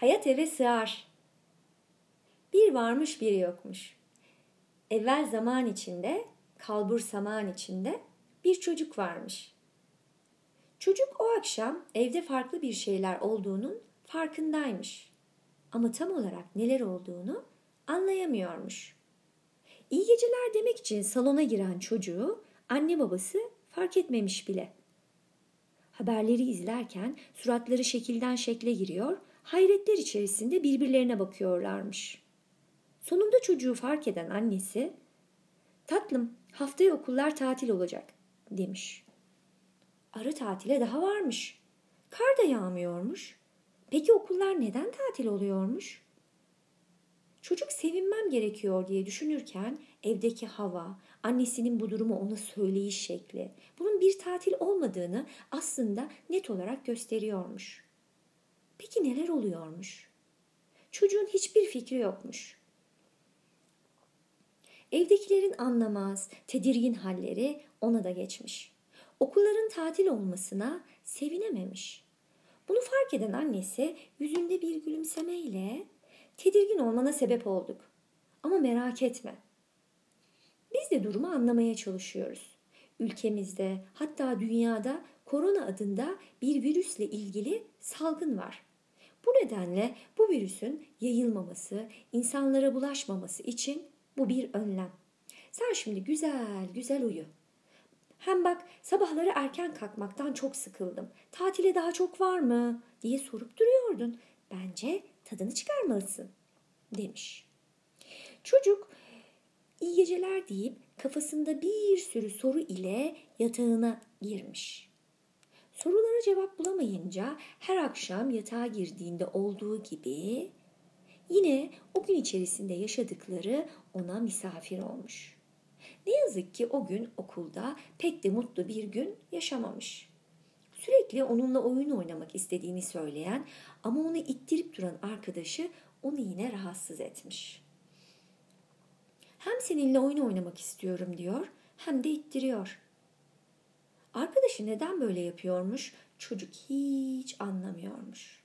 Hayat eve sığar. Bir varmış bir yokmuş. Evvel zaman içinde, kalbur saman içinde bir çocuk varmış. Çocuk o akşam evde farklı bir şeyler olduğunun farkındaymış. Ama tam olarak neler olduğunu anlayamıyormuş. İyi geceler demek için salona giren çocuğu anne babası fark etmemiş bile. Haberleri izlerken suratları şekilden şekle giriyor, hayretler içerisinde birbirlerine bakıyorlarmış. Sonunda çocuğu fark eden annesi, "Tatlım, haftaya okullar tatil olacak," demiş. Ara tatile daha varmış. Kar da yağmıyormuş. Peki okullar neden tatil oluyormuş? Çocuk sevinmem gerekiyor diye düşünürken evdeki hava, annesinin bu durumu ona söyleyiş şekli, bunun bir tatil olmadığını aslında net olarak gösteriyormuş. Peki neler oluyormuş? Çocuğun hiçbir fikri yokmuş. Evdekilerin anlamaz, tedirgin halleri ona da geçmiş. Okulların tatil olmasına sevinememiş. Bunu fark eden annesi yüzünde bir gülümsemeyle, "Tedirgin olmana sebep olduk. Ama merak etme. Biz de durumu anlamaya çalışıyoruz. Ülkemizde, hatta dünyada korona adında bir virüsle ilgili salgın var. Bu nedenle bu virüsün yayılmaması, insanlara bulaşmaması için bu bir önlem. Sen şimdi güzel güzel uyu. Hem bak, sabahları erken kalkmaktan çok sıkıldım. Tatile daha çok var mı diye sorup duruyordun. Bence tadını çıkarmalısın," demiş. Çocuk iyi geceler deyip kafasında bir sürü soru ile yatağına girmiş. Sorulara cevap bulamayınca her akşam yatağa girdiğinde olduğu gibi yine o gün içerisinde yaşadıkları ona misafir olmuş. Ne yazık ki o gün okulda pek de mutlu bir gün yaşamamış. Sürekli onunla oyun oynamak istediğini söyleyen ama onu ittirip duran arkadaşı onu yine rahatsız etmiş. Hem seninle oyun oynamak istiyorum diyor, hem de ittiriyor. Arkadaşı neden böyle yapıyormuş, çocuk hiç anlamıyormuş.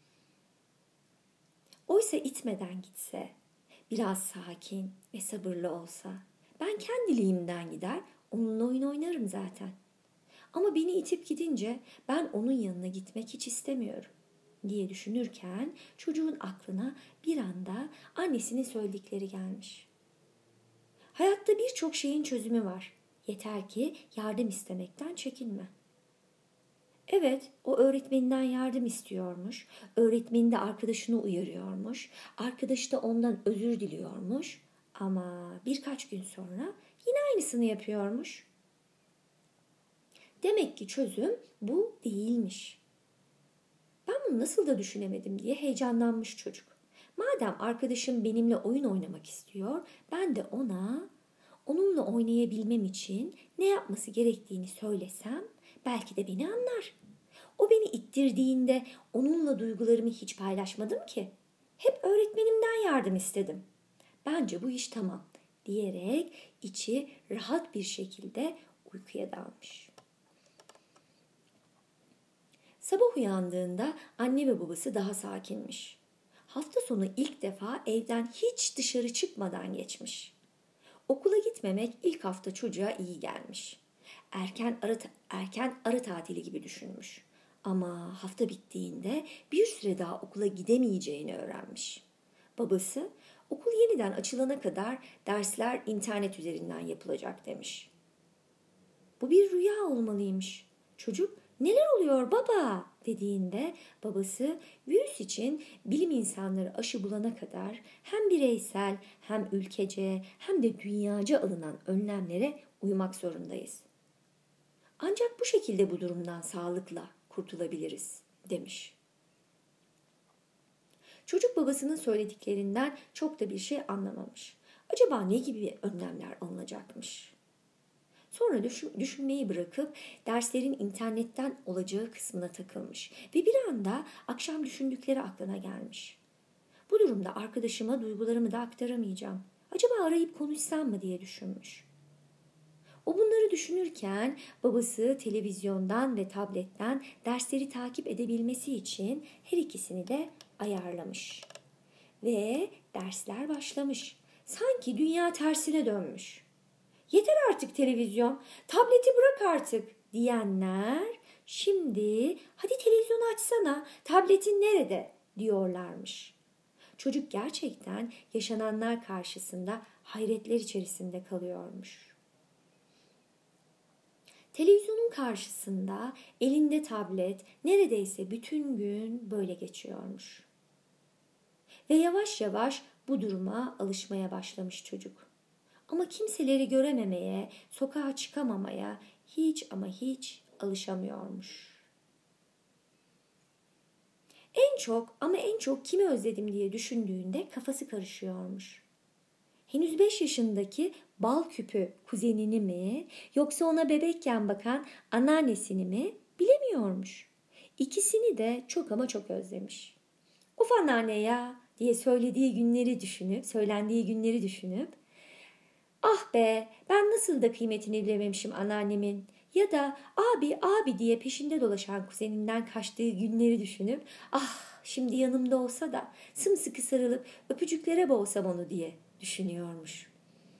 Oysa itmeden gitse, biraz sakin ve sabırlı olsa, ben kendiliğimden gider, onunla oyun oynarım zaten. Ama beni itip gidince ben onun yanına gitmek hiç istemiyorum diye düşünürken çocuğun aklına bir anda annesinin söyledikleri gelmiş. Hayatta birçok şeyin çözümü var. Yeter ki yardım istemekten çekinme. Evet, o öğretmeninden yardım istiyormuş. Öğretmeni de arkadaşını uyarıyormuş. Arkadaşı da ondan özür diliyormuş. Ama birkaç gün sonra yine aynısını yapıyormuş. Demek ki çözüm bu değilmiş. Ben bunu nasıl da düşünemedim diye heyecanlanmış çocuk. Madem arkadaşım benimle oyun oynamak istiyor, ben de onunla oynayabilmem için ne yapması gerektiğini söylesem belki de beni anlar. O beni ittirdiğinde onunla duygularımı hiç paylaşmadım ki. Hep öğretmenimden yardım istedim. Bence bu iş tamam diyerek içi rahat bir şekilde uykuya dalmış. Sabah uyandığında anne ve babası daha sakinmiş. Hafta sonu ilk defa evden hiç dışarı çıkmadan geçmiş. Okula gitmemek ilk hafta çocuğa iyi gelmiş. Erken ara tatili gibi düşünmüş. Ama hafta bittiğinde bir süre daha okula gidemeyeceğini öğrenmiş. Babası, okul yeniden açılana kadar dersler internet üzerinden yapılacak demiş. Bu bir rüya olmalıymış. Çocuk, "Neler oluyor baba?" dediğinde babası virüs için bilim insanları aşı bulana kadar hem bireysel hem ülkece hem de dünyaca alınan önlemlere uymak zorundayız. Ancak bu şekilde bu durumdan sağlıkla kurtulabiliriz demiş. Çocuk babasının söylediklerinden çok da bir şey anlamamış. Acaba ne gibi önlemler alınacakmış? Sonra düşünmeyi bırakıp derslerin internetten olacağı kısmına takılmış ve bir anda akşam düşündükleri aklına gelmiş. Bu durumda arkadaşıma duygularımı da aktaramayacağım. Acaba arayıp konuşsam mı diye düşünmüş. O bunları düşünürken babası televizyondan ve tabletten dersleri takip edebilmesi için her ikisini de ayarlamış. Ve dersler başlamış. Sanki dünya tersine dönmüş. Yeter artık televizyon, tableti bırak artık diyenler şimdi hadi televizyonu açsana, tabletin nerede diyorlarmış. Çocuk gerçekten yaşananlar karşısında hayretler içerisinde kalıyormuş. Televizyonun karşısında elinde tablet neredeyse bütün gün böyle geçiyormuş. Ve yavaş yavaş bu duruma alışmaya başlamış çocuk. Ama kimseleri görememeye, sokağa çıkamamaya hiç ama hiç alışamıyormuş. En çok kimi özledim diye düşündüğünde kafası karışıyormuş. Henüz 5 yaşındaki bal küpü kuzenini mi yoksa ona bebekken bakan anneannesini mi bilemiyormuş. İkisini de çok ama çok özlemiş. Of anneanne ya diye söylendiği günleri düşünüp ah be ben nasıl da kıymetini bilememişim anneannemin ya da abi diye peşinde dolaşan kuzeninden kaçtığı günleri düşünüp ah şimdi yanımda olsa da sımsıkı sarılıp öpücüklere boğsam onu diye düşünüyormuş.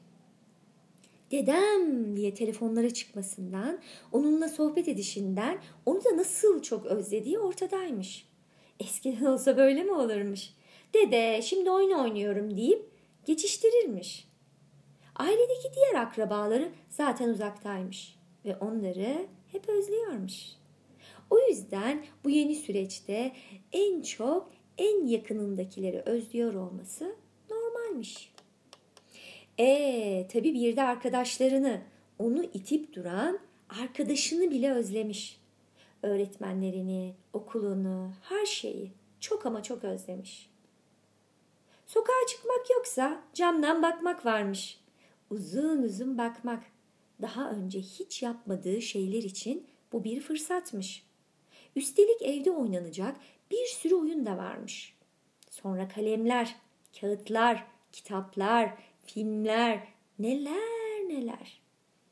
Dedem diye telefonlara çıkmasından, onunla sohbet edişinden onu da nasıl çok özlediği ortadaymış. Eskiden olsa böyle mi olurmuş? Dede şimdi oyun oynuyorum deyip geçiştirirmiş. Ailedeki diğer akrabaları zaten uzaktaymış ve onları hep özlüyormuş. O yüzden bu yeni süreçte en çok en yakınındakileri özlüyor olması normalmiş. Tabii bir de arkadaşlarını, onu itip duran arkadaşını bile özlemiş. Öğretmenlerini, okulunu, her şeyi çok ama çok özlemiş. Sokağa çıkmak yoksa camdan bakmak varmış. Uzun uzun bakmak. Daha önce hiç yapmadığı şeyler için bu bir fırsatmış. Üstelik evde oynanacak bir sürü oyun da varmış. Sonra kalemler, kağıtlar, kitaplar, filmler, neler neler.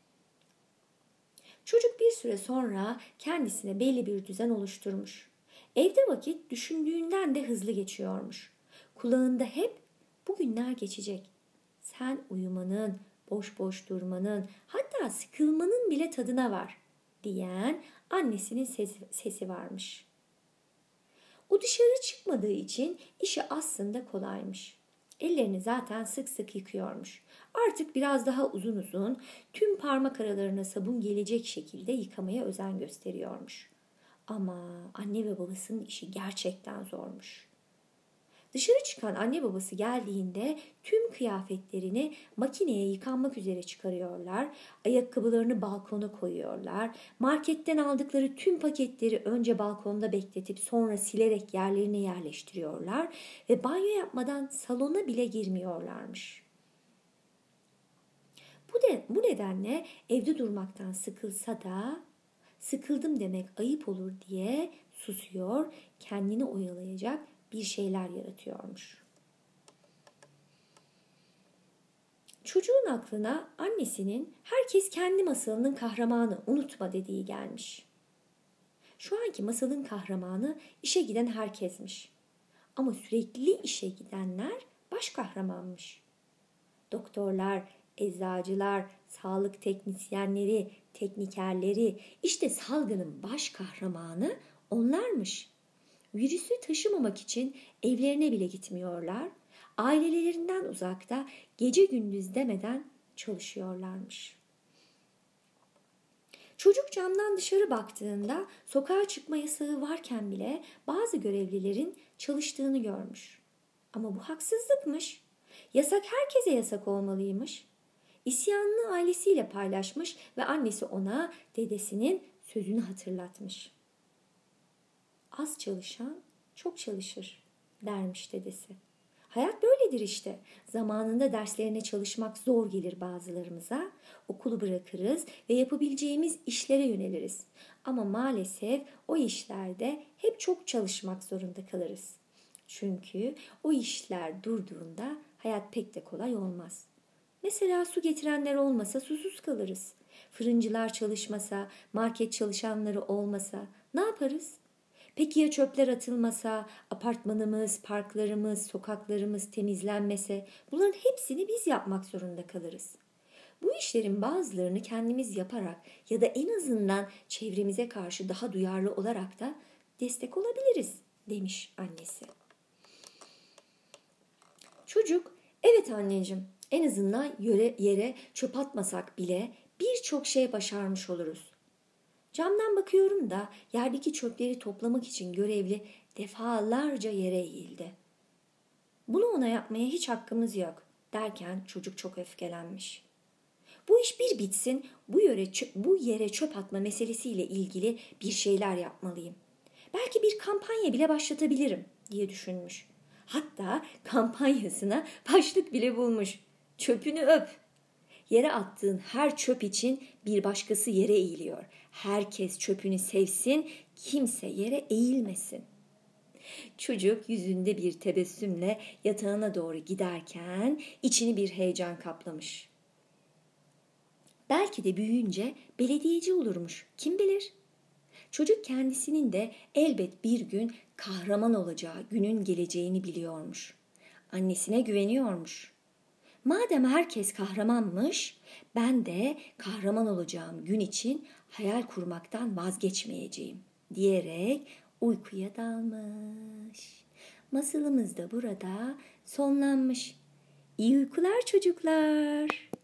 Çocuk bir süre sonra kendisine belli bir düzen oluşturmuş. Evde vakit düşündüğünden de hızlı geçiyormuş. Kulağında hep bugünler geçecek. Sen uyumanın, boş boş durmanın, hatta sıkılmanın bile tadına var diyen annesinin sesi varmış. O dışarı çıkmadığı için işi aslında kolaymış. Ellerini zaten sık sık yıkıyormuş. Artık biraz daha uzun uzun tüm parmak aralarına sabun gelecek şekilde yıkamaya özen gösteriyormuş. Ama anne ve babasının işi gerçekten zormuş. Dışarı çıkan anne babası geldiğinde tüm kıyafetlerini makineye yıkanmak üzere çıkarıyorlar, ayakkabılarını balkona koyuyorlar, marketten aldıkları tüm paketleri önce balkonda bekletip sonra silerek yerlerine yerleştiriyorlar ve banyo yapmadan salona bile girmiyorlarmış. Bu nedenle evde durmaktan sıkılsa da sıkıldım demek ayıp olur diye susuyor, kendini oyalayacak bir şeyler yaratıyormuş. Çocuğun aklına annesinin herkes kendi masalının kahramanı unutma dediği gelmiş. Şu anki masalın kahramanı işe giden herkesmiş. Ama sürekli işe gidenler baş kahramanmış. Doktorlar, eczacılar, sağlık teknisyenleri, teknikerleri, işte salgının baş kahramanı onlarmış. Virüsü taşımamak için evlerine bile gitmiyorlar. Ailelerinden uzakta gece gündüz demeden çalışıyorlarmış. Çocuk camdan dışarı baktığında sokağa çıkma yasağı varken bile bazı görevlilerin çalıştığını görmüş. Ama bu haksızlıkmış. Yasak herkese yasak olmalıymış. İsyanını ailesiyle paylaşmış ve annesi ona dedesinin sözünü hatırlatmış. Az çalışan çok çalışır dermiş dedesi. Hayat böyledir işte. Zamanında derslerine çalışmak zor gelir bazılarımıza. Okulu bırakırız ve yapabileceğimiz işlere yöneliriz. Ama maalesef o işlerde hep çok çalışmak zorunda kalırız. Çünkü o işler durduğunda hayat pek de kolay olmaz. Mesela su getirenler olmasa susuz kalırız. Fırıncılar çalışmasa, market çalışanları olmasa ne yaparız? Peki ya çöpler atılmasa, apartmanımız, parklarımız, sokaklarımız temizlenmese? Bunların hepsini biz yapmak zorunda kalırız. Bu işlerin bazılarını kendimiz yaparak ya da en azından çevremize karşı daha duyarlı olarak da destek olabiliriz, demiş annesi. Çocuk, evet anneciğim, en azından yere çöp atmasak bile birçok şey başarmış oluruz. Camdan bakıyorum da yerdeki çöpleri toplamak için görevli defalarca yere eğildi. Bunu ona yapmaya hiç hakkımız yok derken çocuk çok öfkelenmiş. Bu iş bir bitsin, bu yere çöp atma meselesiyle ilgili bir şeyler yapmalıyım. Belki bir kampanya bile başlatabilirim diye düşünmüş. Hatta kampanyasına başlık bile bulmuş. Çöpünü öp. Yere attığın her çöp için bir başkası yere eğiliyor. Herkes çöpünü sevsin, kimse yere eğilmesin. Çocuk yüzünde bir tebessümle yatağına doğru giderken içini bir heyecan kaplamış. Belki de büyüyünce belediyeci olurmuş. Kim bilir? Çocuk kendisinin de elbet bir gün kahraman olacağı günün geleceğini biliyormuş. Annesine güveniyormuş. Madem herkes kahramanmış, ben de kahraman olacağım gün için hayal kurmaktan vazgeçmeyeceğim diyerek uykuya dalmış. Masalımız da burada sonlanmış. İyi uykular çocuklar.